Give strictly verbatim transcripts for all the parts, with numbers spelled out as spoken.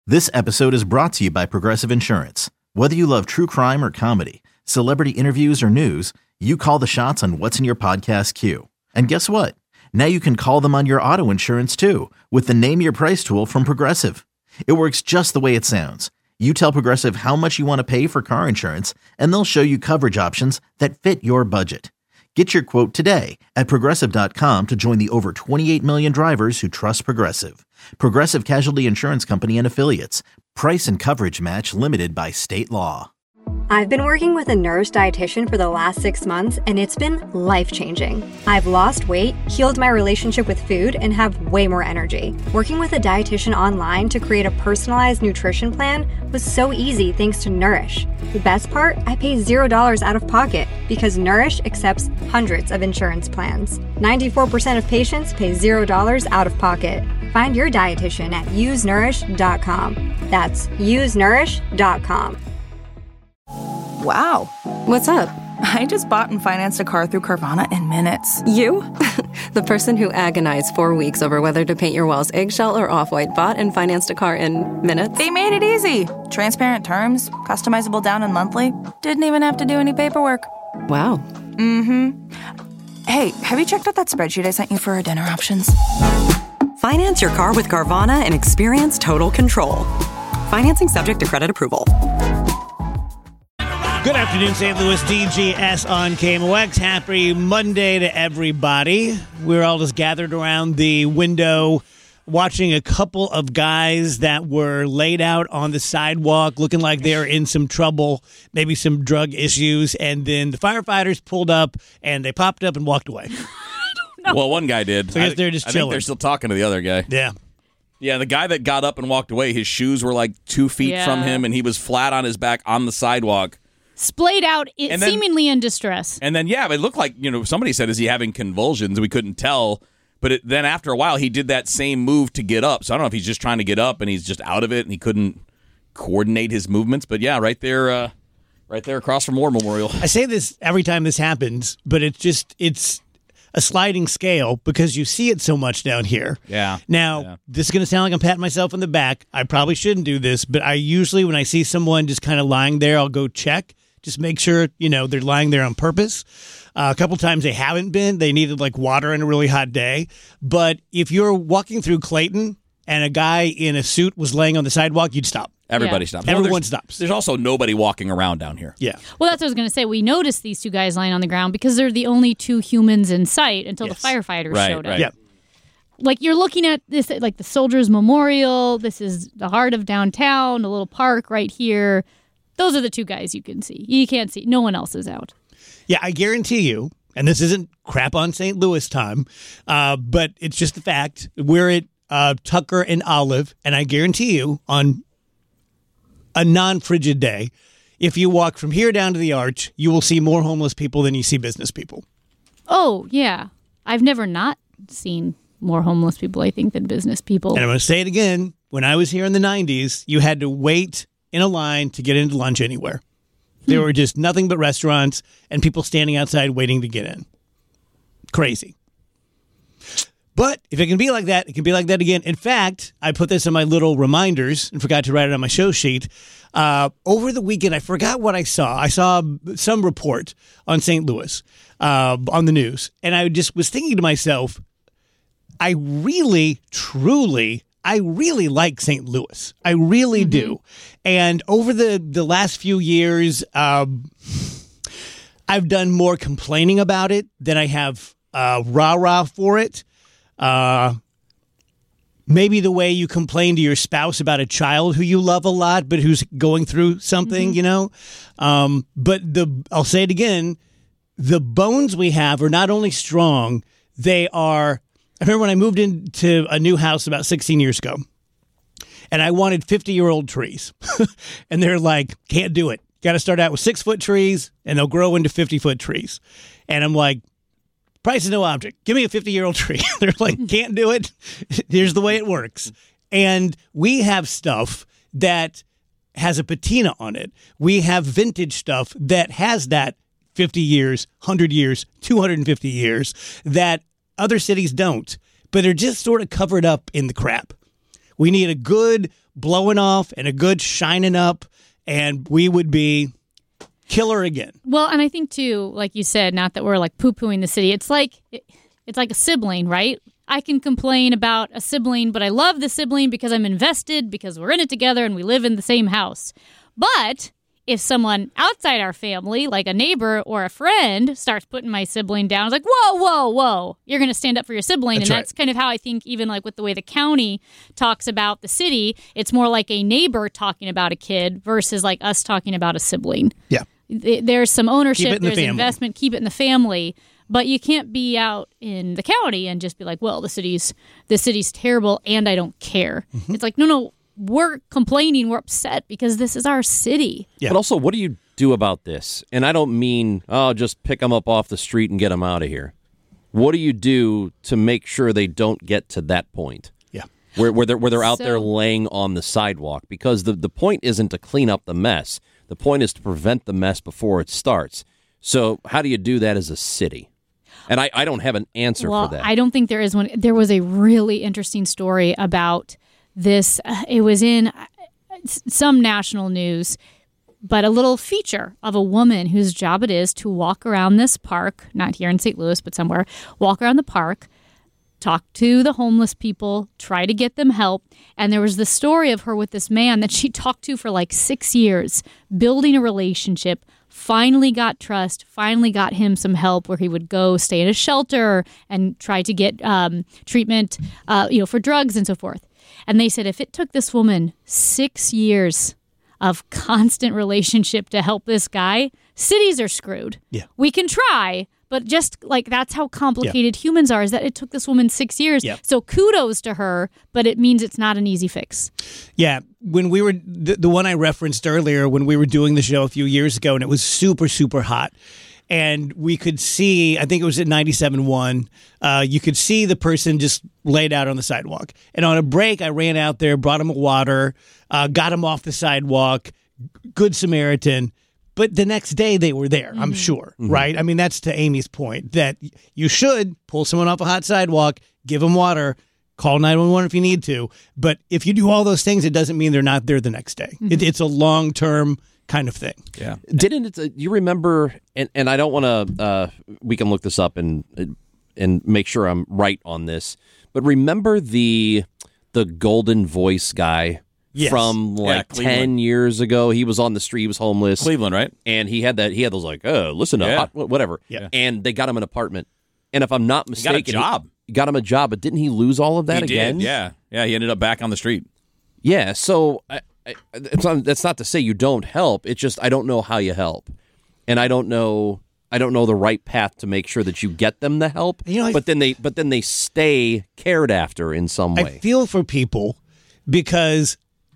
This episode is brought to you by Progressive Insurance. Whether you love true crime or comedy, celebrity interviews or news, you call the shots on what's in your podcast queue. And guess what? Now you can call them on your auto insurance too with the Name Your Price tool from Progressive. It works just the way it sounds. You tell Progressive how much you want to pay for car insurance, and they'll show you coverage options that fit your budget. Get your quote today at Progressive dot com to join the over twenty-eight million drivers who trust Progressive. Progressive Casualty Insurance Company and Affiliates. Price and coverage match limited by state law. I've been working with a Nourish dietitian for the last six months, and it's been life-changing. I've lost weight, healed my relationship with food, and have way more energy. Working with a dietitian online to create a personalized nutrition plan was so easy thanks to Nourish. The best part? I pay zero dollars out of pocket because Nourish accepts hundreds of insurance plans. ninety-four percent of patients pay zero dollars out of pocket. Find your dietitian at use nourish dot com. That's use nourish dot com. Wow. What's up? I just bought and financed a car through Carvana in minutes. You? The person who agonized four weeks over whether to paint your walls eggshell or off-white bought and financed a car in minutes? They made it easy. Transparent terms, customizable down and monthly. Didn't even have to do any paperwork. Wow. Mm-hmm. Hey, have you checked out that spreadsheet I sent you for our dinner options? Finance your car with Carvana and experience total control. Financing subject to credit approval. Good afternoon, Saint Louis. D G S on K M O X. Happy Monday to everybody. We're all just gathered around the window watching a couple of guys that were laid out on the sidewalk looking like they're in some trouble, maybe some drug issues, and then the firefighters pulled up and they popped up and walked away. Well, one guy did. So I guess they're just I chilling. think they're still talking to the other guy. Yeah. Yeah, the guy that got up and walked away, his shoes were like two feet Yeah. from him, and he was flat on his back on the sidewalk. Splayed out, it, And then- seemingly in distress. And then, yeah, it looked like, you know, somebody said, is he having convulsions? We couldn't tell. But it, then after a while, he did that same move to get up. So I don't know if he's just trying to get up and he's just out of it and he couldn't coordinate his movements. But yeah, right there, uh, right there across from War Memorial. I say this every time this happens, but it's just, it's a sliding scale because you see it so much down here. Yeah. Now, Yeah. this is going to sound like I'm patting myself on the back. I probably shouldn't do this, but I usually, when I see someone just kind of lying there, I'll go check. Just make sure, you know, they're lying there on purpose. Uh, a couple times they haven't been. They needed like water on a really hot day. But if you're walking through Clayton and a guy in a suit was laying on the sidewalk, you'd stop. Everybody Yeah. stops. Everyone there's, stops. There's also nobody walking around down here. Yeah. Well, that's what I was going to say. We noticed these two guys lying on the ground because they're the only two humans in sight until Yes. the firefighters Right, showed up. right. Yeah. Like you're looking at this, like the Soldiers Memorial. This is the heart of downtown, a little park right here. Those are the two guys you can see. You can't see. No one else is out. Yeah, I guarantee you, and this isn't crap on Saint Louis time, uh, but it's just the fact. We're at uh, Tucker and Olive, and I guarantee you, on a non-frigid day, if you walk from here down to the Arch, you will see more homeless people than you see business people. Oh, yeah. I've never not seen more homeless people, I think, than business people. And I'm going to say it again. When I was here in the nineties, you had to wait in a line to get into lunch anywhere. There were just nothing but restaurants and people standing outside waiting to get in. Crazy. But if it can be like that, it can be like that again. In fact, I put this in my little reminders and forgot to write it on my show sheet. Uh, over the weekend, I forgot what I saw. I saw some report on Saint Louis uh, on the news. And I just was thinking to myself, I really, truly, I really like Saint Louis. I really mm-hmm. do. And over the, the last few years, um, I've done more complaining about it than I have uh, rah-rah for it. Uh, maybe the way you complain to your spouse about a child who you love a lot, but who's going through something, mm-hmm. you know. Um, but the I'll say it again, the bones we have are not only strong, they are. I remember when I moved into a new house about sixteen years ago, and I wanted fifty-year-old trees, and they're like, can't do it. Got to start out with six-foot trees, and they'll grow into fifty-foot trees. And I'm like, price is no object. Give me a fifty-year-old tree. They're like, can't do it. Here's the way it works. And we have stuff that has a patina on it. We have vintage stuff that has that fifty years, one hundred years, two hundred fifty years that other cities don't, but are just sort of covered up in the crap. We need a good blowing off and a good shining up, and we would be killer again. Well, and I think too, like you said, not that we're like poo-pooing the city. It's like it's like a sibling, right? I can complain about a sibling, but I love the sibling because I'm invested, because we're in it together and we live in the same house. But if someone outside our family, like a neighbor or a friend, starts putting my sibling down, it's like, whoa, whoa, whoa, you're going to stand up for your sibling. That's and right. that's kind of how I think, even like with the way the county talks about the city, it's more like a neighbor talking about a kid versus like us talking about a sibling. Yeah. There's some ownership, Keep it in the there's family. investment, keep it in the family. But you can't be out in the county and just be like, well, the city's the city's terrible and I don't care. Mm-hmm. It's like, no, no, we're complaining, we're upset because this is our city. Yeah. But also, what do you do about this? And I don't mean, oh, just pick them up off the street and get them out of here. What do you do to make sure they don't get to that point? Yeah. Where, where they're, where they're out So- there laying on the sidewalk? Because the, the point isn't to clean up the mess. The point is to prevent the mess before it starts. So how do you do that as a city? And I, I don't have an answer well, for that. I don't think there is one. There was a really interesting story about this. Uh, it was in uh, s- some national news, but a little feature of a woman whose job it is to walk around this park, not here in Saint Louis, but somewhere, walk around the park, talk to the homeless people, try to get them help. And there was the story of her with this man that she talked to for like six years, building a relationship, finally got trust, finally got him some help where he would go stay in a shelter and try to get um, treatment uh, you know, for drugs and so forth. And they said if it took this woman six years of constant relationship to help this guy, cities are screwed. Yeah. We can try, but just like that's how complicated yeah. humans are, is that it took this woman six years. Yeah. So kudos to her, but it means it's not an easy fix. Yeah. When we were, the, the one I referenced earlier, when we were doing the show a few years ago, and it was super, super hot. And we could see, I think it was at ninety-seven point one, uh, you could see the person just laid out on the sidewalk. And on a break, I ran out there, brought him a water, uh, got him off the sidewalk, good Samaritan. But the next day they were there, mm-hmm. I'm sure, mm-hmm. right? I mean, that's to Amy's point, that you should pull someone off a hot sidewalk, give them water, call nine one one if you need to. But if you do all those things, it doesn't mean they're not there the next day. Mm-hmm. It, it's a long-term kind of thing. Yeah. Didn't it, uh, you remember, and, and I don't want to, uh, we can look this up and and make sure I'm right on this, but remember the the Golden Voice guy yes. from like yeah, ten years ago? He was on the street, he was homeless. Cleveland, right? And he had that, he had those like, oh, listen to yeah. hot, whatever. Yeah. And they got him an apartment. And if I'm not mistaken, he got a job. He got him a job, but didn't he lose all of that he again? Did, yeah. Yeah, he ended up back on the street. Yeah, so I, I, it's not, that's not to say you don't help. It's just I don't know how you help, and I don't know I don't know the right path to make sure that you get them the help. You know, I, but then they but then they stay cared after in some way. I feel for people because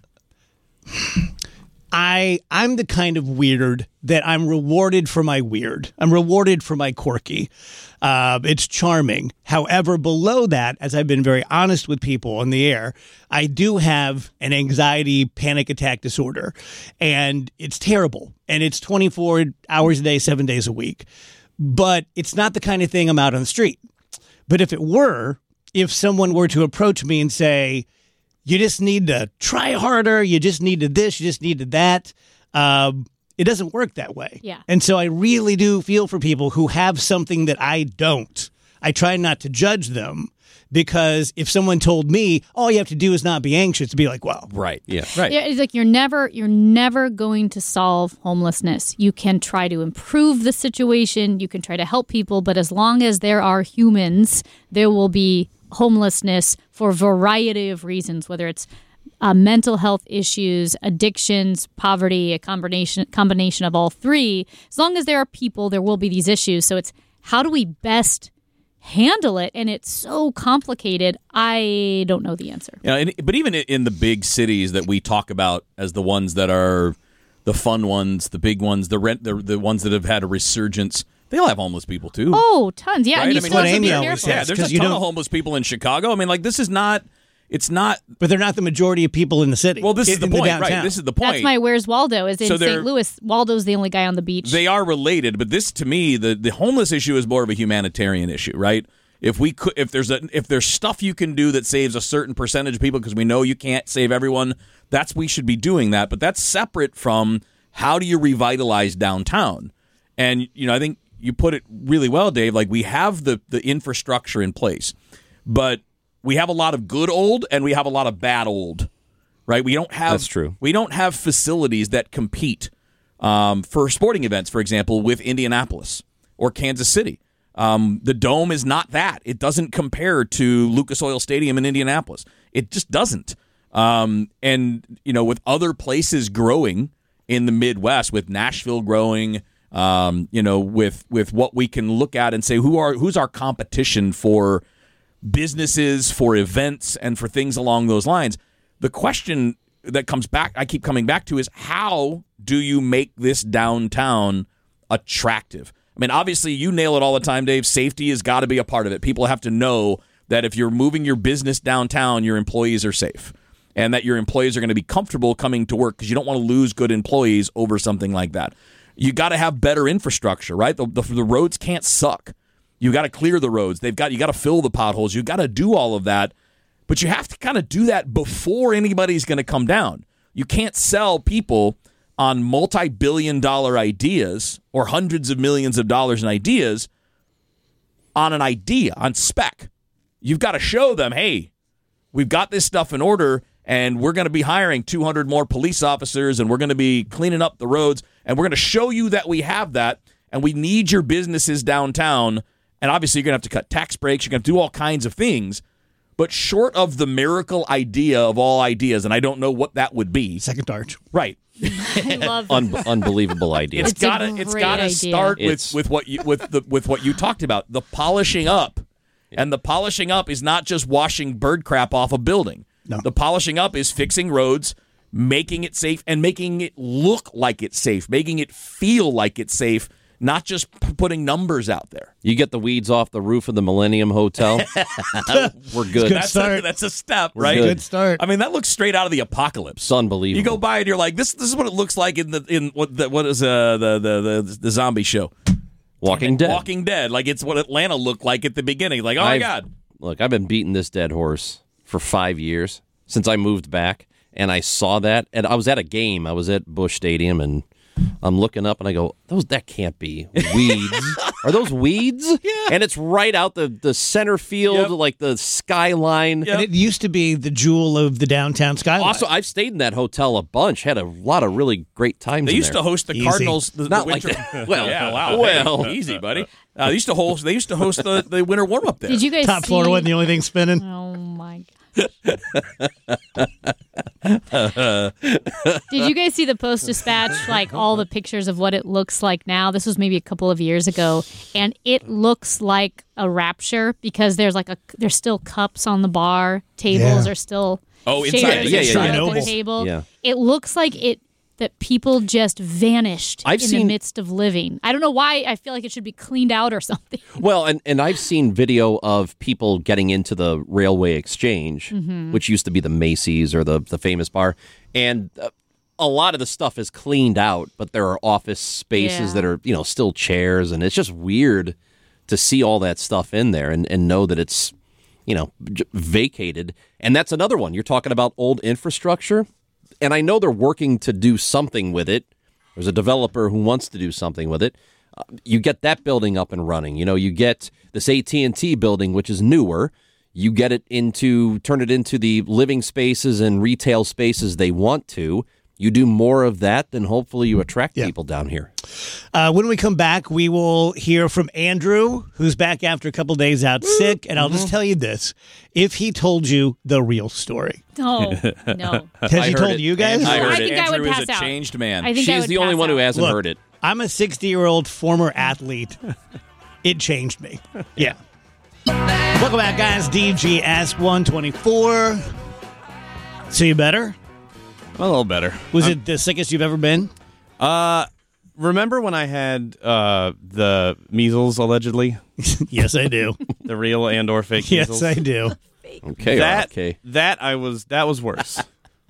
I I'm the kind of weird that I'm rewarded for my weird. I'm rewarded for my quirky. Uh, it's charming. However, below that, as I've been very honest with people on the air, I do have an anxiety panic attack disorder, and it's terrible. And it's twenty-four hours a day, seven days a week. But it's not the kind of thing I'm out on the street. But if it were, if someone were to approach me and say, you just need to try harder, you just need to this, you just need to that, um, it doesn't work that way. Yeah. And so I really do feel for people who have something that I don't. I try not to judge them, because if someone told me all you have to do is not be anxious, to be like, well, right, yeah, right. Yeah, it's like you're never you're never going to solve homelessness. You can try to improve the situation, you can try to help people, but as long as there are humans, there will be homelessness for a variety of reasons, whether it's Uh, mental health issues, addictions, poverty, a combination combination of all three. As long as there are people, there will be these issues. So it's how do we best handle it? And it's so complicated. I don't know the answer. Yeah, and, but even in the big cities that we talk about as the ones that are the fun ones, the big ones, the rent, the, the ones that have had a resurgence, they all have homeless people too. Oh, tons. Yeah, right? and you I mean, still have to Amy be always careful. says, yeah, there's 'cause a you ton don't- of homeless people in Chicago. I mean, like this is not. It's not. but they're not the majority of people in the city. Well, this is in, the in point, downtown. right? This is the point. That's my Where's Waldo is in So they're- Saint Louis. Waldo's the only guy on the beach. They are related, but this, to me, the, the homeless issue is more of a humanitarian issue, right? If we could, if there's a, if there's stuff you can do that saves a certain percentage of people, because we know you can't save everyone, that's we should be doing that. But that's separate from how do you revitalize downtown? And you know, I think you put it really well, Dave. Like, we have the the infrastructure in place, but we have a lot of good old and we have a lot of bad old. Right? We don't have That's true. We don't have facilities that compete um, for sporting events, for example, with Indianapolis or Kansas City. Um, the Dome is not that. It doesn't compare to Lucas Oil Stadium in Indianapolis. It just doesn't. Um, and, you know, with other places growing in the Midwest, with Nashville growing, um, you know, with with what we can look at and say, who are who's our competition for businesses, for events, and for things along those lines, the question that comes back, I keep coming back to, is how do you make this downtown attractive? I mean, obviously, you nail it all the time, Dave. Safety has got to be a part of it. People have to know that if you're moving your business downtown, your employees are safe and that your employees are going to be comfortable coming to work, because you don't want to lose good employees over something like that. You got to have better infrastructure, right? The, the, the roads can't suck. You got to clear the roads. They've got you got to fill the potholes. You got to do all of that, but you have to kind of do that before anybody's going to come down. You can't sell people on multi-billion dollar ideas or hundreds of millions of dollars in ideas on an idea, on spec. You've got to show them, hey, we've got this stuff in order, and we're going to be hiring two hundred more police officers, and we're going to be cleaning up the roads, and we're going to show you that we have that, and we need your businesses downtown. And obviously, you're going to have to cut tax breaks. You're going to do all kinds of things. But short of the miracle idea of all ideas, and I don't know what that would be. Second Arch. Right. I love Un- unbelievable idea. It's It's a gotta it's great gotta idea. start with, It's- with what you with the with what you talked about, the polishing up. And the polishing up is not just washing bird crap off a building. No. The polishing up is fixing roads, making it safe, and making it look like it's safe, making it feel like it's safe, not just p- putting numbers out there. You get the weeds off the roof of the Millennium Hotel, we're good. Good That's start. a, that's a step, We're right? good. Good start. I mean, that looks straight out of the apocalypse. It's unbelievable. You go by and you're like, this this is what it looks like in the in what the, what is uh, the, the the the zombie show, Walking Dead. Walking Dead. Like, it's what Atlanta looked like at the beginning. Like, oh my I've- god. Look, I've been beating this dead horse for five years since I moved back, and I saw that, and I was at a game. I was at Busch Stadium, and I'm looking up, and I go, "Those that can't be weeds. Are those weeds?" Yeah. And it's right out the, the center field, Yep. like the skyline. Yep. And it used to be the jewel of the downtown skyline. Also, I've stayed in that hotel a bunch. Had a lot of really great times. They in used there. to host the Easy. Cardinals. The, Not the like winter. that. Well, yeah, wow. well. Hey, easy, buddy. Uh, they used to host. They used to host the, the winter warm up there. Did you guys Top see? floor wasn't the only thing spinning. Oh my god! Did you guys see the Post Dispatch? Like all the pictures of what it looks like now. This was maybe a couple of years ago, and it looks like a rapture because there's like a there's still cups on the bar. Tables Yeah. are still Oh, inside- chairs yeah, are yeah, still yeah. at the Noble. table. Yeah. It looks like it. That people just vanished I've in seen- the midst of living. I don't know why I feel like it should be cleaned out or something. Well, and, and I've seen video of people getting into the Railway Exchange, Mm-hmm. which used to be the Macy's or the, the famous bar, and uh, a lot of the stuff is cleaned out, but there are office spaces Yeah. that are, you know, still chairs, and it's just weird to see all that stuff in there and, and know that it's, you know, j- vacated. And that's another one. You're talking about old infrastructure, and I know they're working to do something with it. There's a developer who wants to do something with it. Uh, you get that building up and running. You know, you get this A T and T building, which is newer. You get it into, turn it into the living spaces and retail spaces they want to. You do more of that, then hopefully you attract Yeah. people down here. Uh, when we come back, we will hear from Andrew, who's back after a couple days out sick. And I'll just tell you this. If he told you the real story. No, no. Has I he heard told it. you guys? I heard I it. think I would Andrew pass is a out. changed man. I think I She's would the only pass one who out. hasn't Look, heard it. I'm a sixty-year-old former athlete. It changed me. Yeah. Welcome back, guys. D G Ask one twenty-four. See you better? A little better. Was it the sickest you've ever been? Uh, remember when I had uh, the measles, allegedly? Yes, I do. The real and or fake Yes, measles? I do. Okay, that, okay. that I was that was worse.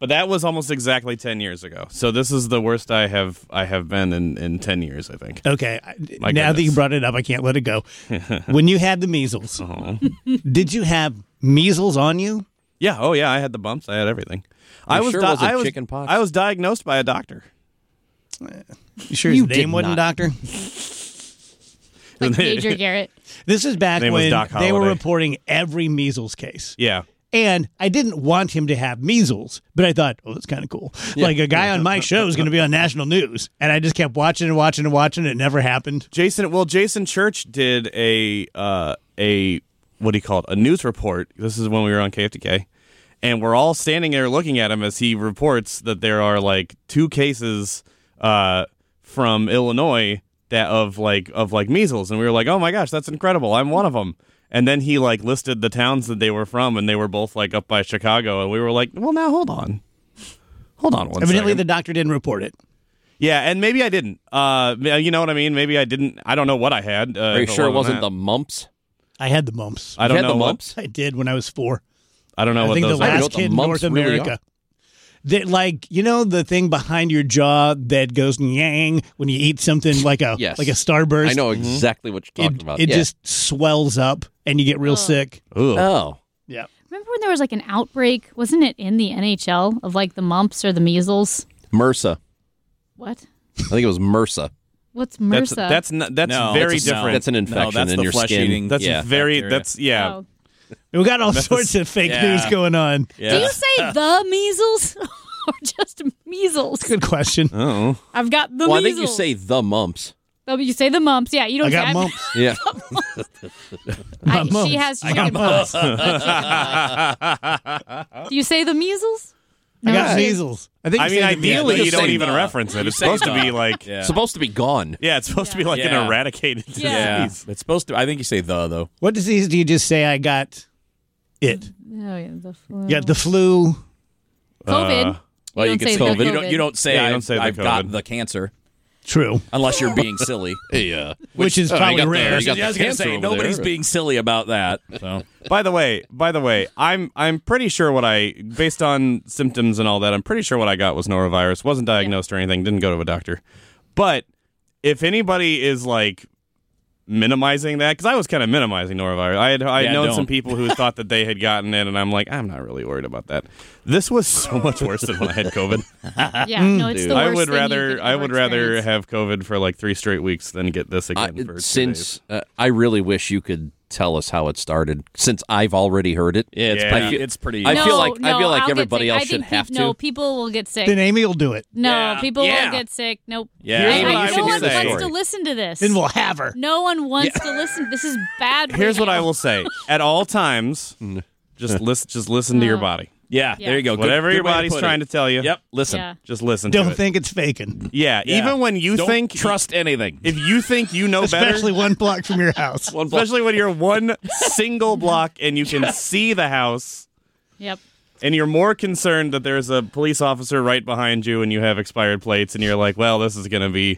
But that was almost exactly ten years ago. So this is the worst I have I have been in, in ten years, I think. Okay. My now that you goodness. brought it up, I can't let it go. When you had the measles, Uh-huh. did you have measles on you? Yeah. Oh, yeah. I had the bumps. I had everything. I was sure di- it wasn't I was chicken pox? I was diagnosed by a doctor. You sure You his name did wasn't not. doctor? Like Major Garrett. This is back His name was when Doc they were Holliday. reporting every measles case. Yeah. And I didn't want him to have measles, but I thought, oh, that's kind of cool. Like a guy on my show is going to be on national news. And I just kept watching and watching and watching. It never happened. Jason, well, Jason Church did a uh, a what do you call it? A news report. This is when we were on K F T K, and we're all standing there looking at him as he reports that there are like two cases uh, from Illinois that of like of like measles, and we were like, oh my gosh, that's incredible! I'm one of them. And then he like listed the towns that they were from, and they were both like up by Chicago, and we were like, well, now hold on, hold on one Evidently, second. the doctor didn't report it. Yeah, and maybe I didn't. Uh, you know what I mean? Maybe I didn't. I don't know what I had. Uh, Are you if sure it wasn't that. the mumps? I had the mumps. I don't You had know the what- mumps? I did when I was four. I don't know I what think those the are. I don't know last what the kid in mumps North really America. That, like, you know, the thing behind your jaw that goes yang when you eat something like a Yes. like a Starburst. I know exactly what you're talking It, about. it Yeah. just swells up and you get real Oh. sick. Ooh. Oh. Yeah. Remember when there was like an outbreak? Wasn't it in the N H L of like the mumps or the measles? MRSA. What? I think it was MRSA. What's That's MRSA? that's not, that's No, very it's a- no. different. That's an No, infection that's in the your flesh skin. eating. That's yeah. very. bacteria. That's yeah. Oh. We got all That's- sorts of fake Yeah. news going on. Yeah. Do you say the measles or just measles? Good question. Oh. I've got the Well, I measles. think you say the mumps. Oh, you say the mumps. Yeah, you don't I say got I've- mumps. Yeah. My I, mumps. she has I got chicken mumps. pox. Do you say the measles? I got she- measles. I think I you mean, say the ideally, measles. you don't say even the. reference it. You It's say supposed to the. be like. Yeah. Supposed to be gone. Yeah, it's supposed to be like Yeah. an eradicated disease. Yeah. Yeah. It's supposed to. I think you say the though. What disease do you just say I got it? Oh, yeah, the flu. You got the flu. COVID. Uh, Well, you, don't can say say the you don't. COVID. You don't say Yeah, you I've, don't say the I've got COVID. the cancer True. unless you're being silly. Yeah. Which, is oh, you probably got the- rare. you got I was the going to cancer say over nobody's there. being silly about that. So By the way, by the way, I'm I'm pretty sure what I based on symptoms and all that, I'm pretty sure what I got was norovirus. Wasn't diagnosed or anything. Didn't go to a doctor. But if anybody is like minimizing that, because I was kind of minimizing norovirus. I had I had Yeah, known don't. some people who thought that they had gotten it, and I'm like, I'm not really worried about that. This was so much worse than when I had COVID. Yeah, no, it's the worst I would thing you rather could I ever would rather experience. have COVID for like three straight weeks than get this I, again. for two since days. uh, I really wish you could tell us how it started, since I've already heard it. yeah, it's Yeah. pretty. I feel- it's pretty. I no, feel like- I no, feel like I'll get everybody sick. else I should think have peop- No, to. people will get sick. Then Amy will do it. No, Yeah. people Yeah. will get sick. Nope. Yeah. I- Here's what I- I no will one say. wants to listen to this. Then we'll have her. No one wants to listen. This is bad. Here's what I radio. will say: at all times, just listen. Just listen to your body. yeah, Yeah. there you go. Good- Whatever good your way to body's put trying it. to tell you. Yep. Listen. Yeah. Just listen. to Don't it. think it's faking. Yeah, Yeah. even when you Don't think trust anything. if you think you know Especially better, one block from your house. especially when you're one single block and you can see the house, Yep. and you're more concerned that there's a police officer right behind you and you have expired plates, and you're like, well, this is going to be.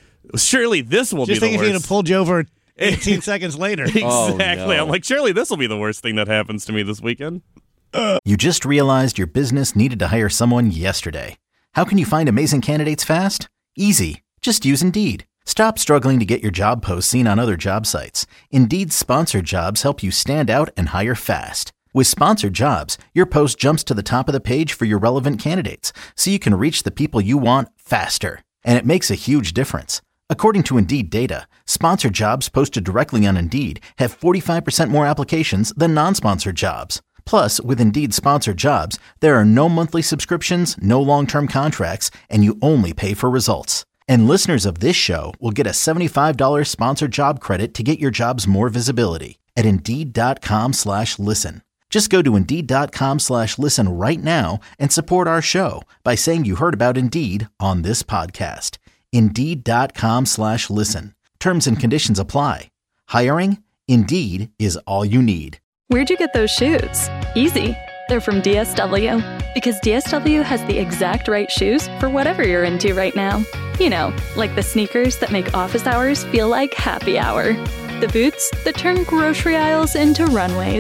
Surely this will Just be think the if he'd worst. have pulled you over eighteen seconds later. Oh, Exactly. no. I'm like, surely this will be the worst thing that happens to me this weekend. You just realized your business needed to hire someone yesterday. How can you find amazing candidates fast? Easy. Just use Indeed. Stop struggling to get your job posts seen on other job sites. Indeed's sponsored jobs help you stand out and hire fast. With sponsored jobs, your post jumps to the top of the page for your relevant candidates, so you can reach the people you want faster. And it makes a huge difference. According to Indeed data, sponsored jobs posted directly on Indeed have forty-five percent more applications than non-sponsored jobs. Plus, with Indeed sponsored jobs, there are no monthly subscriptions, no long-term contracts, and you only pay for results. And listeners of this show will get a seventy-five dollars sponsored job credit to get your jobs more visibility at Indeed.com slash listen. Just go to Indeed.com slash listen right now and support our show by saying you heard about Indeed on this podcast. Indeed.com slash listen. Terms and conditions apply. Hiring? Indeed is all you need. Where'd you get those shoes? Easy. They're from D S W. Because D S W has the exact right shoes for whatever you're into right now. You know, like the sneakers that make office hours feel like happy hour. The boots that turn grocery aisles into runways.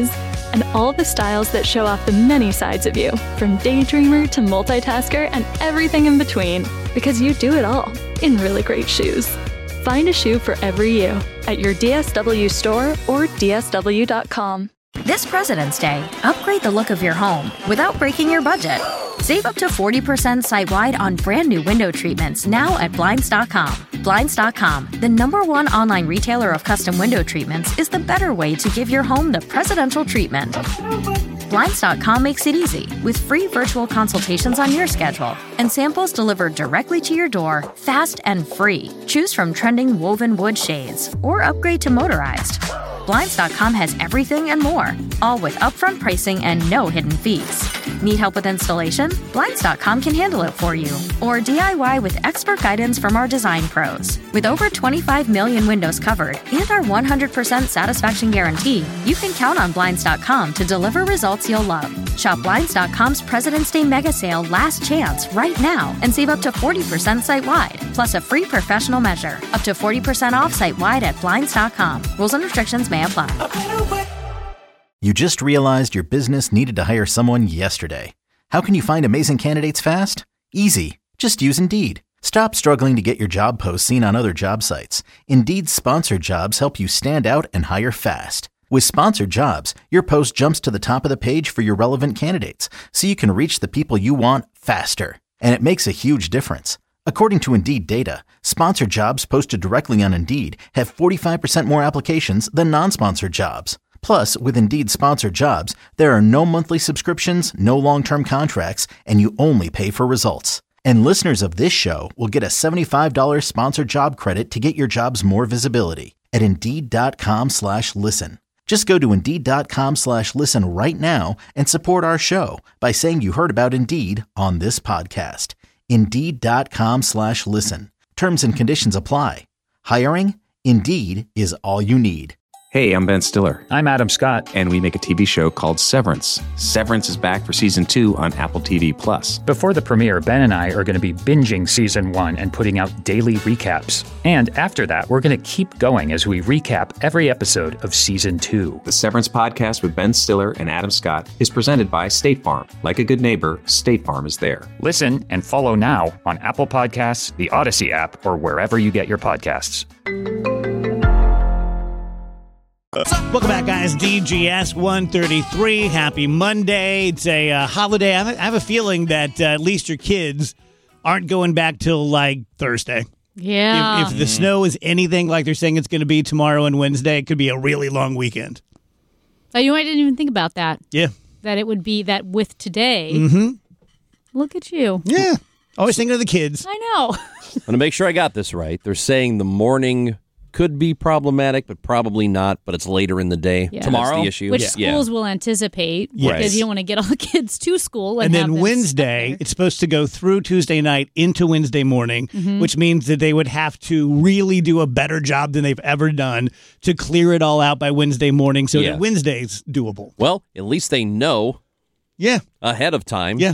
and all the styles that show off the many sides of you, from daydreamer to multitasker and everything in between, because you do it all in really great shoes. Find a shoe for every you at your D S W store or D S W dot com. This President's Day, upgrade the look of your home without breaking your budget. Save up to forty percent site-wide on brand new window treatments now at Blinds dot com. Blinds dot com, the number one online retailer of custom window treatments, is the better way to give your home the presidential treatment. Blinds dot com makes it easy with free virtual consultations on your schedule and samples delivered directly to your door, fast and free. Choose from trending woven wood shades or upgrade to motorized. Blinds dot com has everything and more, all with upfront pricing and no hidden fees. Need help with installation? Blinds dot com can handle it for you. Or D I Y with expert guidance from our design pros. With over twenty-five million windows covered and our one hundred percent satisfaction guarantee, you can count on Blinds dot com to deliver results you'll love. Shop Blinds dot com's President's Day Mega Sale Last Chance right now and save up to forty percent site-wide, plus a free professional measure. Up to forty percent off site-wide at Blinds dot com. Rules and restrictions may apply. You just realized your business needed to hire someone yesterday. How can you find amazing candidates fast? Easy. Just use Indeed. Stop struggling to get your job posts seen on other job sites. Indeed's sponsored jobs help you stand out and hire fast. With sponsored jobs, your post jumps to the top of the page for your relevant candidates, so you can reach the people you want faster. And it makes a huge difference. According to Indeed data, sponsored jobs posted directly on Indeed have forty-five percent more applications than non-sponsored jobs. Plus, with Indeed sponsored jobs, there are no monthly subscriptions, no long-term contracts, and you only pay for results. And listeners of this show will get a seventy-five dollars sponsored job credit to get your jobs more visibility at Indeed.com slash listen. Just go to Indeed.com slash listen right now and support our show by saying you heard about Indeed on this podcast. Indeed.com slash listen. Terms and conditions apply. Hiring? Indeed is all you need. Hey, I'm Ben Stiller. I'm Adam Scott. And we make a T V show called Severance. Severance is back for season two on Apple T V Plus. Before the premiere, Ben and I are going to be binging season one and putting out daily recaps. And after that, we're going to keep going as we recap every episode of season two. The Severance podcast with Ben Stiller and Adam Scott is presented by State Farm. Like a good neighbor, State Farm is there. Listen and follow now on Apple Podcasts, the Odyssey app, or wherever you get your podcasts. Welcome back, guys. D G S one thirty-three. Happy Monday. It's a uh, holiday. I have, I have a feeling that uh, at least your kids aren't going back till like Thursday. Yeah. If, if the snow is anything like they're saying it's going to be tomorrow and Wednesday, it could be a really long weekend. Oh, you know, I didn't even think about that. Yeah. That it would be that with today. Mm-hmm. Look at you. Yeah. Always thinking of the kids. I know. I'm going to make sure I got this right. They're saying the morning could be problematic, but probably not. But it's later in the day. Yeah. Tomorrow, that's the issue. Which yeah. schools will anticipate Yes. because you don't want to get all the kids to school. And, And have then them Wednesday, stuck it's supposed to go through Tuesday night into Wednesday morning, Mhm. which means that they would have to really do a better job than they've ever done to clear it all out by Wednesday morning so Yeah. that Wednesday's doable. Well, at least they know. Yeah. Ahead of time. Yeah.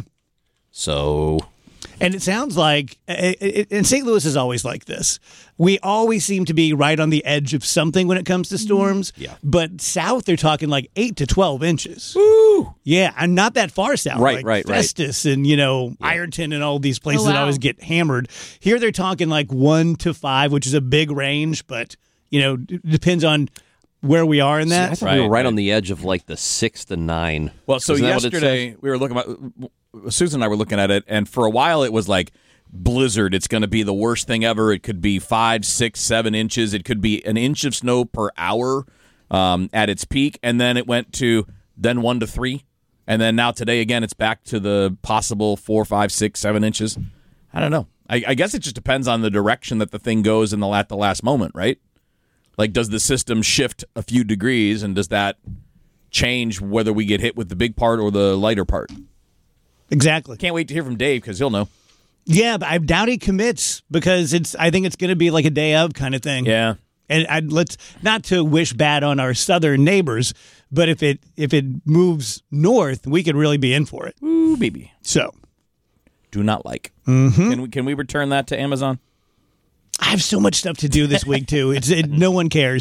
So. And it sounds like, and Saint Louis is always like this. We always seem to be right on the edge of something when it comes to storms. Yeah. But south, they're talking like eight to twelve inches. Ooh. Yeah, and not that far south. Right, like right, right. Festus and, you know, Ironton and all these places Oh, wow. that always get hammered. Here they're talking like one to five, which is a big range, but, you know, d- depends on where we are in See, that. I thought we were right on the edge of like the six to nine. Well, so Isn't that what it yesterday says? we were looking at Susan and I were looking at it, and for a while it was like blizzard. It's going to be the worst thing ever. It could be five, six, seven inches. It could be an inch of snow per hour um, at its peak, and then it went to then one to three, and then now today again it's back to the possible four, five, six, seven inches. I don't know. I, I guess it just depends on the direction that the thing goes in the at the last moment, right? Like, does the system shift a few degrees, and does that change whether we get hit with the big part or the lighter part? Exactly. Can't wait to hear from Dave because he'll know. Yeah, but I doubt he commits because it's. I think it's going to be like a day of kind of thing. Yeah. And I'd, let's not to wish bad on our southern neighbors, but if it if it moves north, we could really be in for it. Ooh, baby. So, do not like. Mm-hmm. Can we can we return that to Amazon? I have so much stuff to do this week too. It's it, no one cares.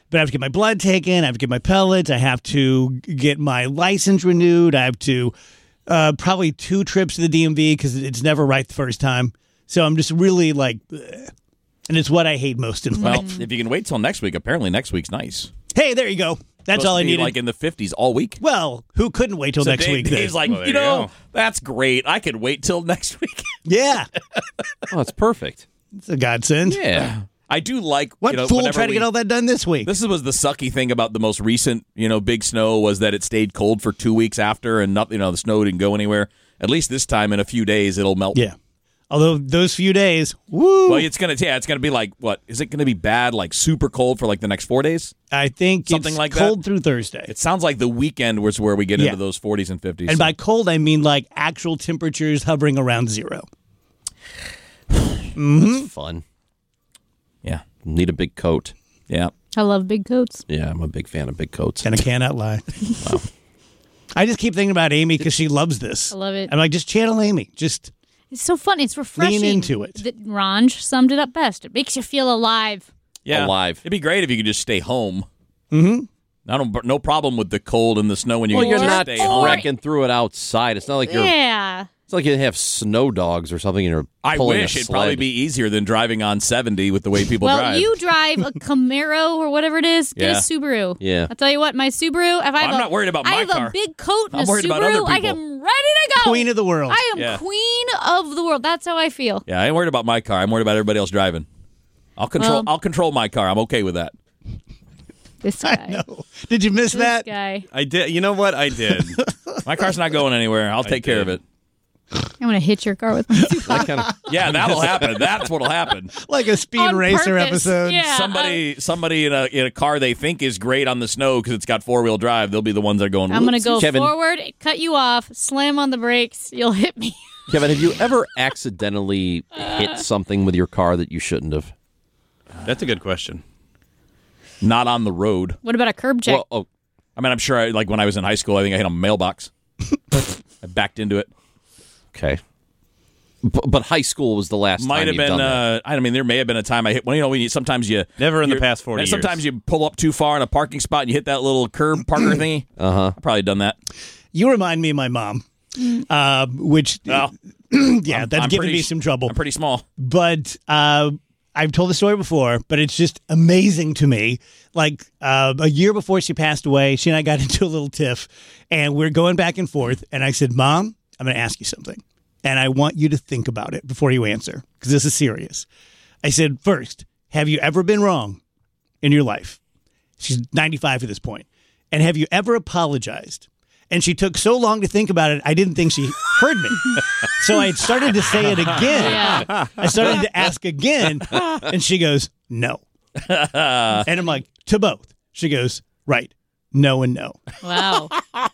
But I have to get my blood taken. I have to get my pellets. I have to get my license renewed. I have to uh, probably two trips to the D M V because it's never right the first time. So I'm just really like, bleh. And it's what I hate most in Well, life. if you can wait till next week, apparently next week's nice. Hey, there you go. That's Supposed all to I be needed. Like in the fifties all week. Well, who couldn't wait till So next Dave, week? then? Dave's like, Well, there you you know, go. that's great. I could wait till next week. Yeah. Oh, that's perfect. It's a godsend. Yeah. I do like What you know, fool whenever tried to we- get all that done this week? This was the sucky thing about the most recent, you know, big snow was that it stayed cold for two weeks after, and not, you know, the snow didn't go anywhere. At least this time, in a few days, it'll melt. Yeah. Although those few days, woo. Well, it's gonna, yeah, it's gonna be like what? Is it gonna be bad, like super cold for like the next four days? I think Something it's like that? cold through Thursday. It sounds like the weekend was where we get Yeah. into those forties and fifties. And so- by cold, I mean like actual temperatures hovering around zero. Mm-hmm. That's fun. Yeah. Need a big coat. Yeah. I love big coats. Yeah, I'm a big fan of big coats. And I cannot lie. Wow. I just keep thinking about Amy because she loves this. I love it. I'm like, just channel Amy. Just It's so fun. It's refreshing. lean into it. That Ranj summed it up best. It makes you feel alive. Yeah. Alive. It'd be great if you could just stay home. Mm-hmm. I don't, no problem with the cold and the snow when you Well, can you're just not stay home. wrecking through it outside. It's not like you're. Yeah. It's like you have snow dogs or something, and you're I pulling wish a it'd sled. probably be easier than driving on seventy with the way people well, drive. you drive a Camaro or whatever it is. Get Yeah. a Subaru. Yeah. I'll tell you what, my Subaru. If I have I'm a, not worried about I my have car. a big coat and I'm a worried about other Subaru. I people. am ready to go. Queen of the world. I am Yeah. queen of the world. That's how I feel. Yeah, I ain't worried about my car. I'm worried about everybody else driving. I'll control. Well- I'll control my car. I'm okay with that. This guy. No. Did you miss This that? guy. I did. You know what? I did. My car's not going anywhere. I'll take care of it. I'm going to hit your car with my That kind of. Yeah, that'll happen. That's what'll happen. Like a Speed On Racer purpose. episode. Yeah. Somebody, somebody in a in a car they think is great on the snow because it's got four wheel drive. They'll be the ones that are going. I'm going to go Kevin. forward, cut you off, slam on the brakes. You'll hit me. Kevin, have you ever accidentally hit something with your car that you shouldn't have? That's a good question. Not on the road. What about a curb check? Well, oh, I mean, I'm sure. I, like when I was in high school, I think I hit a mailbox. I backed into it. okay. But, but high school was the last Might time have you've been. done that. Uh, I mean, there may have been a time I hit. Well, you know, when you, sometimes you Never in the you're- past forty and years. Sometimes you pull up too far in a parking spot and you hit that little curb parker thingy. Uh huh. I've probably done that. You remind me of my mom, uh, which, Well, yeah, I'm- that's I'm giving pretty me s- some trouble. I'm pretty small. But uh, I've told the story before, but it's just amazing to me. Like uh, a year before she passed away, she and I got into a little tiff, and we're going back and forth. And I said, Mom, I'm going to ask you something, and I want you to think about it before you answer, because this is serious. I said, first, have you ever been wrong in your life? She's ninety-five at this point. And have you ever apologized? And she took so long to think about it, I didn't think she heard me. So I started to say it again. Yeah. I started to ask again, and she goes, no. And I'm like, to both. She goes, right, no and no. Wow.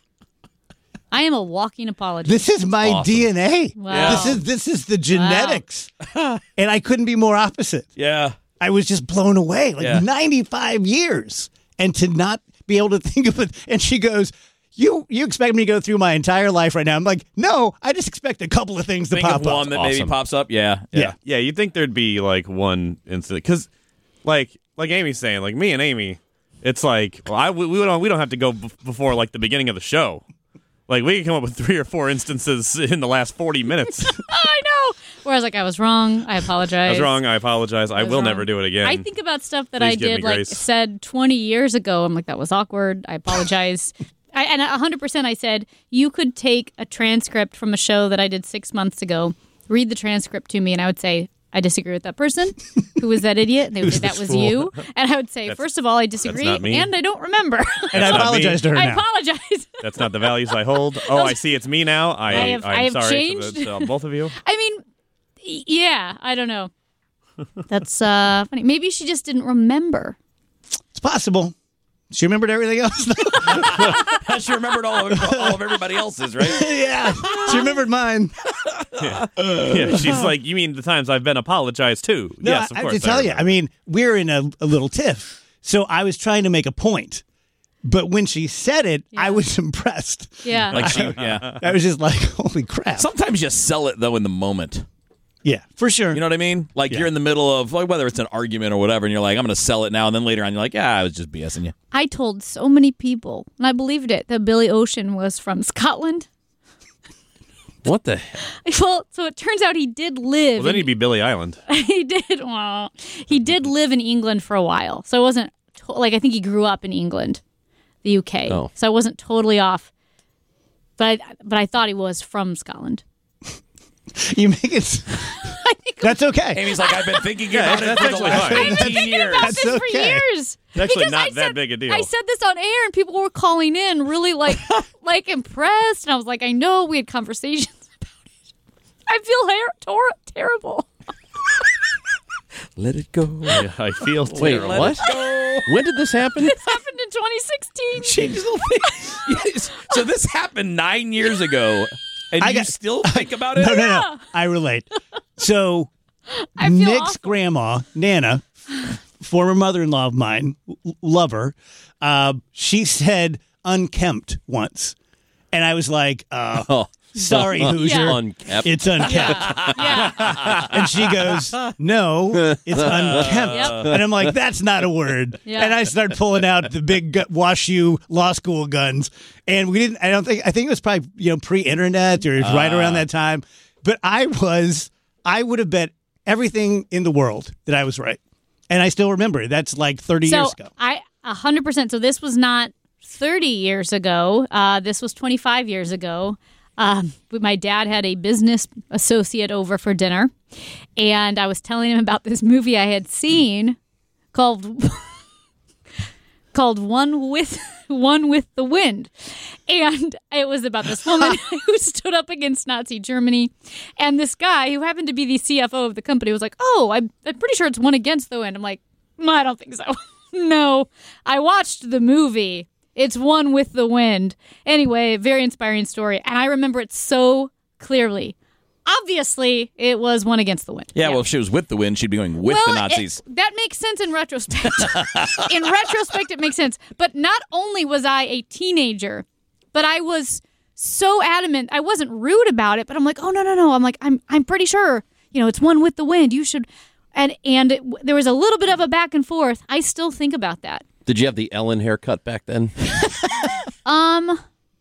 I am a walking apology. This is my Awesome. D N A. Wow. This is this is the genetics. And I couldn't be more opposite. Yeah. I was just blown away. Like Yeah. ninety-five years. And to not be able to think of it. And she goes, You you expect me to go through my entire life right now? I'm like, no, I just expect a couple of things to Think pop of one up. that Awesome. maybe pops up. Yeah. Yeah. Yeah, you'd think there'd be like one incident because, like, like Amy's saying, like me and Amy, it's like, well, I we, we don't we don't have to go b- before like the beginning of the show. Like we can come up with three or four instances in the last forty minutes. I know. Whereas, like, I was wrong. I apologize. I was wrong. I apologize. I, was will wrong. never do it again. I think about stuff that Please I give me did, like, grace. said twenty years ago. I'm like, that was awkward. I apologize. I, and one hundred percent I said, you could take a transcript from a show that I did six months ago, read the transcript to me, and I would say, I disagree with that person. Who was that idiot? And they would Who's say, that this was fool? you. And I would say, That's- first of all, I disagree, not me. and I don't remember. And I not apologize to her I now. apologize. That's not the values I hold. Oh, I see. It's me now. I, I have- I'm I have sorry changed. to, the- to both of you. I mean, y- yeah, I don't know. That's uh, funny. Maybe she just didn't remember. It's possible. She remembered everything else. She remembered all of, all of everybody else's, right? Yeah. She remembered mine. Yeah, she's like, you mean the times I've been apologized to? No, yes, of I, I course. have to tell you, remember. I mean, we're in a, a little tiff. So I was trying to make a point. But when she said it, I was impressed. Yeah. Like she, yeah. I was just like, holy crap. Sometimes you sell it though in the moment. Yeah, for sure. You know what I mean? Like Yeah. you're in the middle of like whether it's an argument or whatever, and you're like, I'm going to sell it now, and then later on you're like, yeah, I was just BSing you. I told so many people, and I believed it, that Billy Ocean was from Scotland. What the heck? Well, so it turns out he did live. Well, then in- he'd be Billy Island. he did. Well, he did live in England for a while, so it wasn't to- like I think he grew up in England, the U K. Oh. So I wasn't totally off, but I, but I thought he was from Scotland. You make it. That's okay. Amy's like, I've been thinking Yeah, about it that's for the actually last fine. I've been thinking years. about this That's for okay. years. It's actually Because not I that said- big a deal. I said this on air, and people were calling in, really like like impressed, and I was like, I know we had conversations about it. I feel her- tor- terrible. Let it go. Yeah, I feel Wait, terrible. what? When did this happen? This happened in twenty sixteen. She just- Yes. So this happened nine years ago, and I you got- still think about it? No, no, no. I relate. So, I feel Nick's awful. grandma, Nana, former mother-in-law of mine, l- lover, uh, she said unkempt once. And I was like, uh, Oh. sorry, Hoosier. Yeah. Unkept. It's unkept. Yeah. And she goes, no, it's unkempt. Yep. And I'm like, that's not a word. Yeah. And I start pulling out the big gu- wash you law school guns. And we didn't, I don't think, I think it was probably, you know, pre-internet or right around that time. But I was, I would have bet everything in the world that I was right. And I still remember it. That's like thirty So years ago. I a hundred percent. So this was not thirty years ago. Uh, this was twenty five years ago. Um, my dad had a business associate over for dinner, and I was telling him about this movie I had seen called called One with One with the Wind, and it was about this woman who stood up against Nazi Germany, and this guy who happened to be the C F O of the company was like, "Oh, I'm, I'm pretty sure it's One Against the Wind." I'm like, "No, I don't think so." No, I watched the movie. It's One with the Wind. Anyway, very inspiring story, and I remember it so clearly. Obviously, it was One Against the Wind. Yeah, well, if she was with the wind, she'd be going with Well, the Nazis. it- that makes sense in retrospect. In retrospect, it makes sense. But not only was I a teenager, but I was so adamant. I wasn't rude about it, but I'm like, oh no, no, no. I'm like, I'm, I'm pretty sure. You know, it's One with the Wind. You should. And and it, there was a little bit of a back and forth. I still think about that. Did you have the Ellen haircut back then? Um,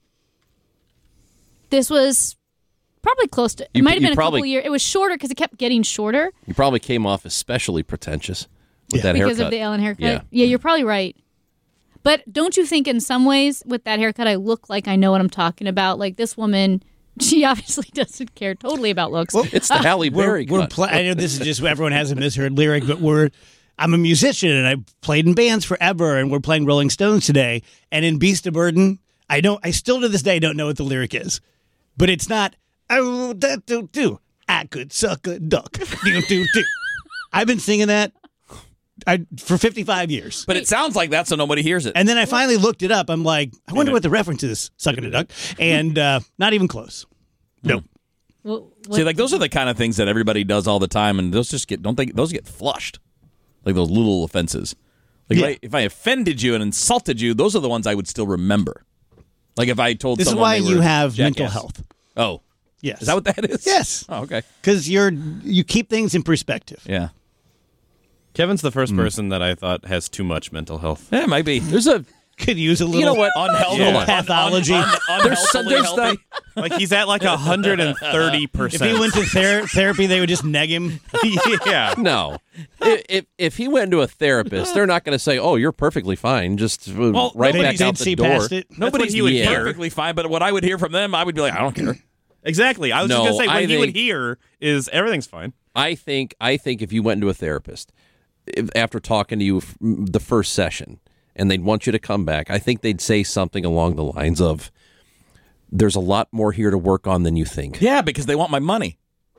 this was probably close to. It You- might have you been a probably- couple years. It was shorter because it kept getting shorter You probably came off especially pretentious with that because haircut. of the Ellen haircut. Yeah. yeah, you're probably right. But don't you think in some ways with that haircut I look like I know what I'm talking about? Like this woman, she obviously doesn't care totally about looks. It's the Halle Berry We're, we're cut. pla- I know this is just everyone has a misheard lyric, but we're. I'm a musician and I played in bands forever, and we're playing Rolling Stones today. And in Beast of Burden, I don't. I still to this day don't know what the lyric is, but it's not. Oh, that do do. I could suck a duck. Do do do. I've been singing that I, for fifty-five years. But it sounds like that, so nobody hears it. And then I finally looked it up. I'm like, I wonder what the reference is. Sucking a duck, and uh, not even close. Nope. Well, what- See, like those are the kind of things that everybody does all the time, and those just get don't they? Those get flushed, like those little offenses. Like Yeah. if, I, if I offended you and insulted you, those are the ones I would still remember. Like if I told This is someone why they you were have mental jackass. health. Oh, Yes. is that what that is? Yes. Oh, okay. Because you're you keep things in perspective. Yeah. Kevin's the first person that I thought has too much mental health. Yeah, it might be. There's a Could use a little. you know what Unhealthy Yeah. pathology. Un, un, There's some- unhealthily there's healthy. Like he's at like hundred and thirty If percent. he went to ther- therapy, they would just neg him. yeah. no. if, if if he went to a therapist, they're not going to say, "Oh, you're perfectly fine." Just uh, Well, right They back did out the see door. past it. Nobody's what he would Yeah. hear. perfectly fine, but what I would hear from them, I would be like, I don't care. Exactly. I was No, just gonna say what I he would think- hear is everything's fine. I think I think if you went to a therapist if, after talking to you f- the first session, and they'd want you to come back, I think they'd say something along the lines of, "There's a lot more here to work on than you think." Yeah, because they want my money.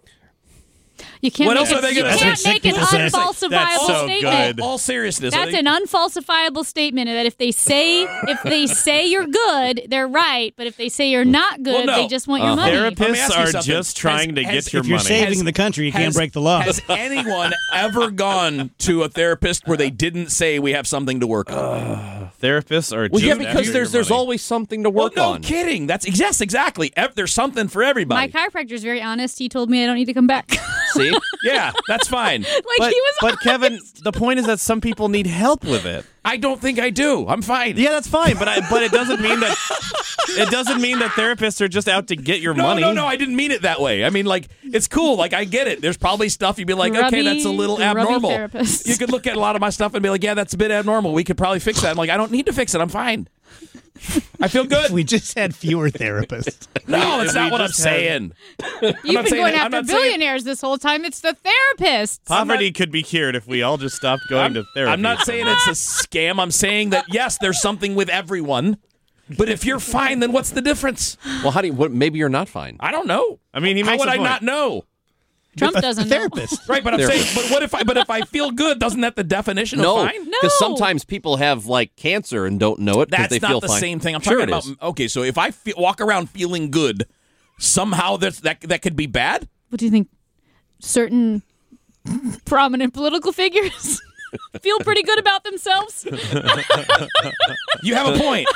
You can't What make else it, are they you gonna can't say? make an That's what unfalsifiable That's so statement. good. All seriousness. That's they- an unfalsifiable statement that if they say if they say you're good, they're right. But if they say you're not good, Well, no. they just want your Uh-huh. money. Therapists Let me ask you are something. just trying Has- to has- get your If you're money. saving the country, you can't Has- break the law. Has anyone ever gone to a therapist where they didn't say we have something to work on? Therapists are Well, just yeah, after because your there's there's money. always something to Well, work no on. kidding. That's yes, exactly. Ev- There's something for everybody. My chiropractor is very honest. He told me I don't need to come back. See, Yeah, that's fine. Like but, he was. but Kevin, the point is that some people need help with it. I don't think I do. I'm fine. Yeah, that's fine, but I, but it doesn't mean that it doesn't mean that therapists are just out to get your no, money. No, no, I didn't mean it that way. I mean, like, it's cool. Like, I get it. There's probably stuff you'd be like, Grubby, okay, that's a little grubby abnormal. therapists. You could look at a lot of my stuff and be like, yeah, that's a bit abnormal. We could probably fix that. I'm like, I don't need to fix it. I'm fine. I feel good. We just had fewer therapists. No, that's We not what I'm just had- saying. You've been saying going that- I'm after not saying- billionaires this whole time. It's the therapists. Poverty could be cured if we all just stopped going I'm, to therapy. I'm not saying it's a scam. I'm saying that, yes, there's something with everyone. But if you're fine, then what's the difference? Well, how do you? What, maybe you're not fine. I don't know. I mean, he How makes would a I point. not know? Trump doesn't know. Therapist. Right, but I'm saying, but what if I? But if I feel good, doesn't that the definition No, of fine? No. because sometimes people have like cancer and don't know it because That's they not feel the fine. same thing. I'm Sure talking it about. is. Okay, so if I fe- walk around feeling good, somehow that's, that that could be bad. What do you think? Certain prominent political figures feel pretty good about themselves. You have a point.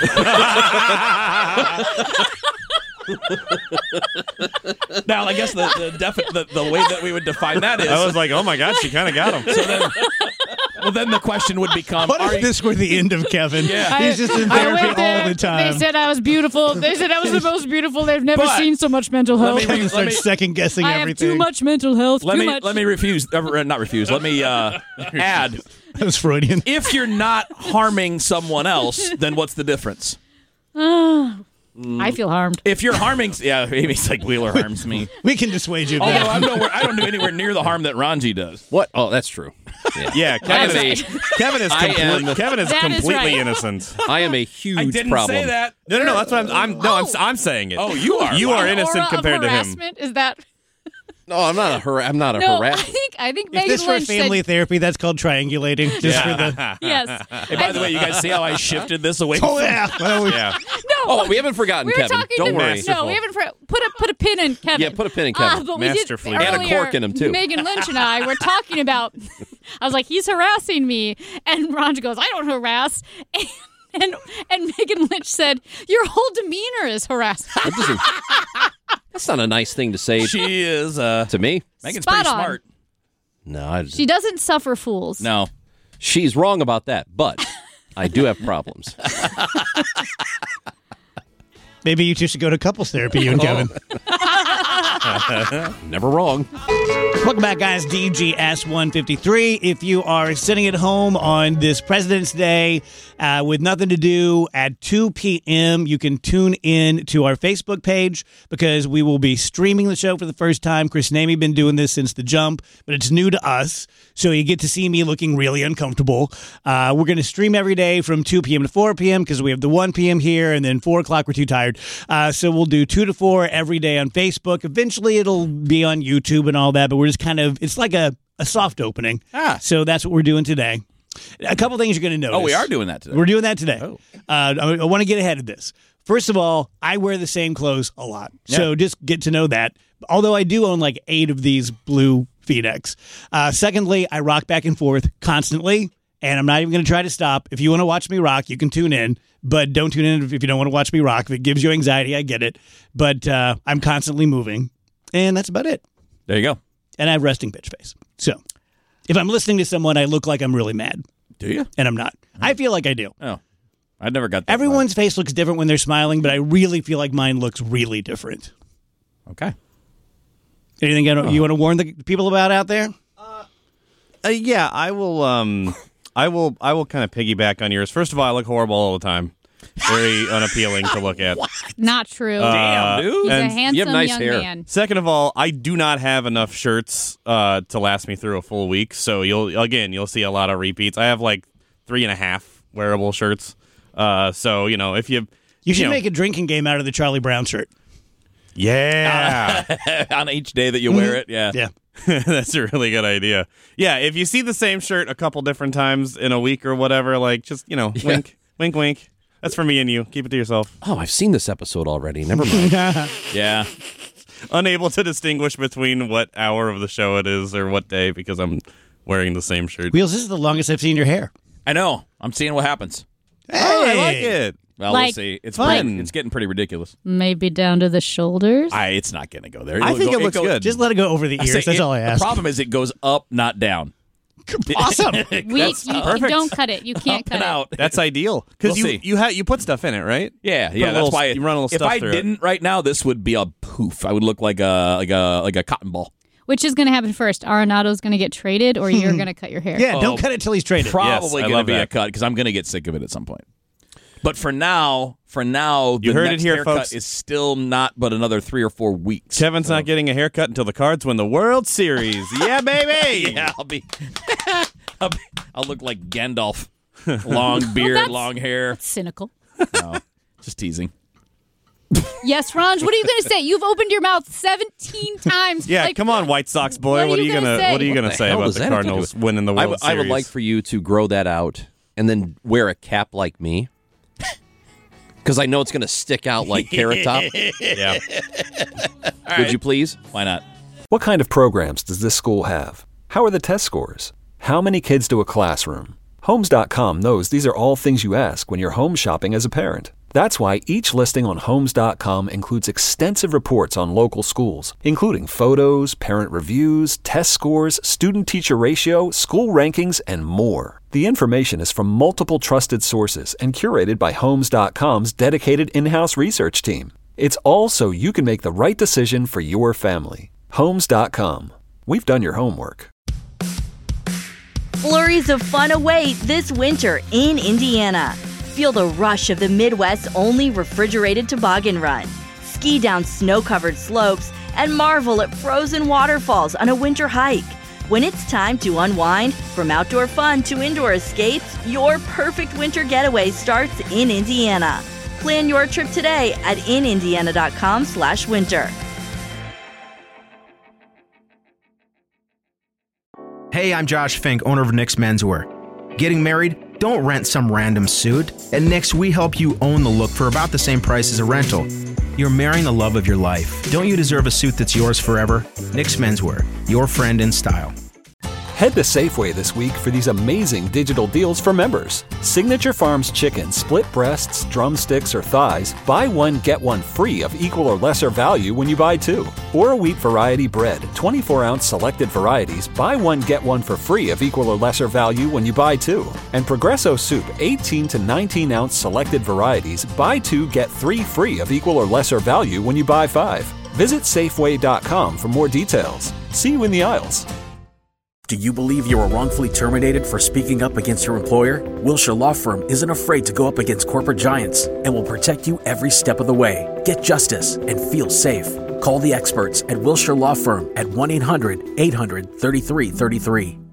Now, I guess the the, defi- the the way that we would define that is. I was like, oh my God, she kind of got him. So then, well, then the question would become: What are if you- this were the end of Kevin? Yeah. He's just in I therapy went there. all the time. They said I was beautiful. They said I was the most beautiful. They've never But- seen so much mental Let health. me- Kevin let starts me- second guessing I have everything. too much mental health. let too me much. let me refuse. Uh, not refuse. Let me uh, add. That was Freudian. If you're not harming someone else, then what's the difference? I feel harmed. If you're harming, yeah, Amy's like Wheeler harms me. We can dissuade you of Although that. I'm nowhere, I don't do anywhere near the harm that Ranji does. What? Oh, that's true. Yeah, Yeah, Kevin is, Kevin is, I complete, am- Kevin is That is completely right. innocent. I am a huge I didn't problem. say that. No, no, no. That's what I'm. I'm no, I'm, I'm saying it. Oh, you are. You Wow. are innocent Aura compared of to him. harassment? Is that No, I'm not a har- I'm not a no? I harasser. think I think If Megan this were Lynch family said therapy, that's called triangulating. Just for the. yes. Hey, by the way, you guys see how I shifted this away? Oh from- yeah. Well, we- Yeah. No. Oh, we haven't forgotten We were Kevin. talking Don't to worry. Masterful. No, we haven't for, put a put a pin in Kevin. Yeah, put a pin in Kevin. Ah, but we did Masterfully earlier, done. And a cork in him, too. Megan Lynch and I were talking about. I was like, he's harassing me, and Ron goes, I don't harass. And, and and Megan Lynch said, your whole demeanor is harassment. That doesn't- that's not a nice thing to say She is. Uh, to me. Megan's Spot pretty on. smart. No, I just, She doesn't suffer fools. No. she's wrong about that, but I do have problems. Maybe you two should go to couples therapy, you and Kevin. Never wrong. Welcome back, guys. D G S one fifty-three. If you are sitting at home on this President's Day uh, with nothing to do at two p.m., you can tune in to our Facebook page because we will be streaming the show for the first time. Chris and Amy have been doing this since the jump, but it's new to us, so you get to see me looking really uncomfortable. Uh, we're going to stream every day from two p.m. to four p.m. because we have the one p.m. here, and then four o'clock we're too tired. Uh, so we'll do two to four every day on Facebook. Eventually it'll be on YouTube and all that, but we're just kind of, it's like a, a soft opening. Ah. So that's what we're doing today. A couple things you're going to notice. Oh, we are doing that today. We're doing that today. Oh. Uh, I, I want to get ahead of this. First of all, I wear the same clothes a lot. So Yeah. just get to know that. Although I do own like eight of these blue V-necks. Uh, secondly, I rock back and forth constantly, and I'm not even going to try to stop. If you want to watch me rock, you can tune in, but don't tune in if you don't want to watch me rock. If it gives you anxiety, I get it. But uh, I'm constantly moving, and that's about it. There you go. And I have resting bitch face. So if I'm listening to someone, I look like I'm really mad, Do you? and I'm not. I feel like I do. Oh, I never got that. Everyone's face looks different when they're smiling, but I really feel like mine looks really different. far. Okay. Anything I don't, you want to warn the people about out there? Uh, yeah, I will. Um, I will. I will kind of piggyback on yours. First of all, I look horrible all the time. Very unappealing to look at. Not true. Uh, Damn, dude. He's a and handsome you have nice young hair. man. Second of all, I do not have enough shirts uh, to last me through a full week. So you'll again, you'll see a lot of repeats. I have like three and a half wearable shirts. Uh, so you know, if you You should know, make a drinking game out of the Charlie Brown shirt. yeah. On each day that you wear it, yeah. Yeah. That's a really good idea. Yeah, if you see the same shirt a couple different times in a week or whatever, like just, you know, wink, wink, wink. That's for me and you. Keep it to yourself. Oh, I've seen this episode already. Never mind. Yeah. Unable to distinguish between what hour of the show it is or what day because I'm wearing the same shirt. Wheels, this is the longest I've seen your hair. I know. I'm seeing what happens. Hey, Oh, I like it. Well, Like- we'll see. It's Fun. pretty, it's getting pretty ridiculous. Maybe down to the shoulders. I, it's not going to go there. I It'll think go- it looks goes- good. Just let it go over the I ears. say That's it- all I ask. The problem is it goes up, not down. Awesome. we That's you, perfect. don't cut it. You can't Up cut and it. out. That's ideal because We'll you see. you ha- you put stuff in it, right? Yeah, Put yeah. a That's little- why you run a little If stuff I through it. didn't right now, this would be a poof. I would look like a like a like a cotton ball. Which is going to happen first? Arenado's going to get traded, or you're going to cut your hair? Yeah, Oh, don't cut it till he's traded. Probably Yes, I going to love be a that. cut because I'm going to get sick of it at some point. But for now, for now, You the heard it next here, haircut folks. is still not but another three or four weeks. Kevin's not getting a haircut until the Cards win the World Series. Yeah, baby. Yeah, I'll be. I'll, be I'll look like Gandalf. Long beard, that's- long hair. Cynical. No, just teasing. Yes, Ranj, what are you going to say? You've opened your mouth seventeen times. Yeah, Like, come on, White Sox boy. what What, are are you you gonna gonna say? What are you What gonna the say hell about does the that have to do Cardinals with- winning the I World would- Series? I would like for you to grow that out and then wear a cap like me. Because I know it's going to stick out like Carrot Top. Yeah. Would you please? Why not? What kind of programs does this school have? How are the test scores? How many kids do a classroom? Homes dot com knows these are all things you ask when you're home shopping as a parent. That's why each listing on Homes dot com includes extensive reports on local schools, including photos, parent reviews, test scores, student-teacher ratio, school rankings, and more. The information is from multiple trusted sources and curated by Homes dot com's dedicated in-house research team. It's all so you can make the right decision for your family. Homes dot com. We've done your homework. Flurries of fun await this winter in Indiana. Feel the rush of the Midwest's only refrigerated toboggan run. Ski down snow-covered slopes and marvel at frozen waterfalls on a winter hike. When it's time to unwind, from outdoor fun to indoor escapes, your perfect winter getaway starts in Indiana. Plan your trip today at in indiana dot com slash winter. Hey, I'm Josh Fink, owner of Nick's Menswear. Getting married? Don't rent some random suit. At Nick's, we help you own the look for about the same price as a rental. You're marrying the love of your life. Don't you deserve a suit that's yours forever? Nick's Menswear, your friend in style. Head to Safeway this week for these amazing digital deals for members. Signature Farms chicken, split breasts, drumsticks, or thighs, buy one, get one free of equal or lesser value when you buy two. Or wheat variety bread, twenty-four ounce selected varieties, buy one, get one for free of equal or lesser value when you buy two. And Progresso soup, eighteen to nineteen ounce selected varieties, buy two, get three free of equal or lesser value when you buy five. Visit Safeway dot com for more details. See you in the aisles. Do you believe you were wrongfully terminated for speaking up against your employer? Wilshire Law Firm isn't afraid to go up against corporate giants and will protect you every step of the way. Get justice and feel safe. Call the experts at Wilshire Law Firm at one eight hundred eight hundred thirty-three thirty-three.